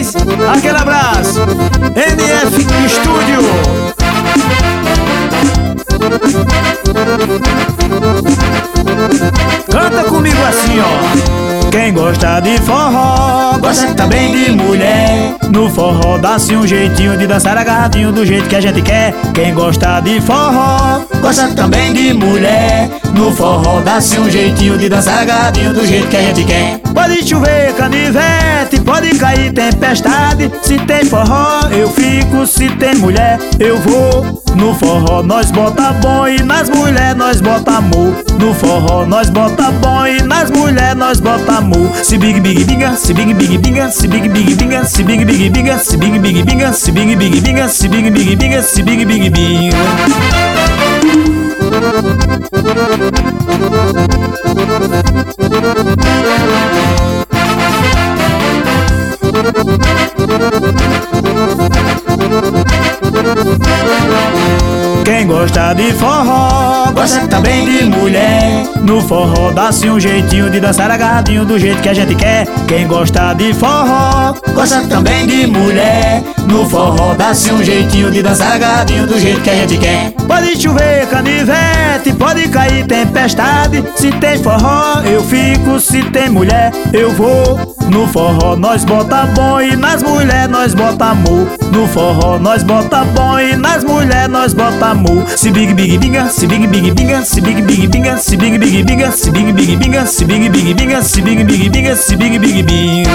vocês. Aquele abraço. NF Estúdio. Canta comigo assim, ó. Quem gosta de forró, gosta também de mulher. No forró dá-se um jeitinho de dançar agarradinho do jeito que a gente quer. Quem gosta de forró, gosta também de mulher. No forró dá-se um jeitinho de dançar agarradinho do jeito que a gente quer. Pode chover canivete, pode cair tempestade. Se tem forró eu fico, se tem mulher eu vou. No forró nós bota bom e nas mulher nós bota amor. No forró nós bota bom e nas mulher nós bota amor. Se big big binga, se big big binga, se big big binga, se big big binga, se big big binga, se big big binga, se big big binga, se big big binga. Quem gosta de forró, gosta também de mulher. No forró dá-se um jeitinho de dançar agarradinho do jeito que a gente quer. Quem gosta de forró, gosta também de mulher. No forró dá-se um jeitinho de dançar agarradinho do jeito que a gente quer. Pode chover canivete, pode cair tempestade. Se tem forró eu fico, se tem mulher eu vou. No forró nós bota bom e nas mulher nós bota amor. No forró nós bota bom e nas mulher nós bota amor. Se big big binga, se big big binga, se big big binga, se big big binga, se big big binga, se big big binga, se big big binga, se big big binga.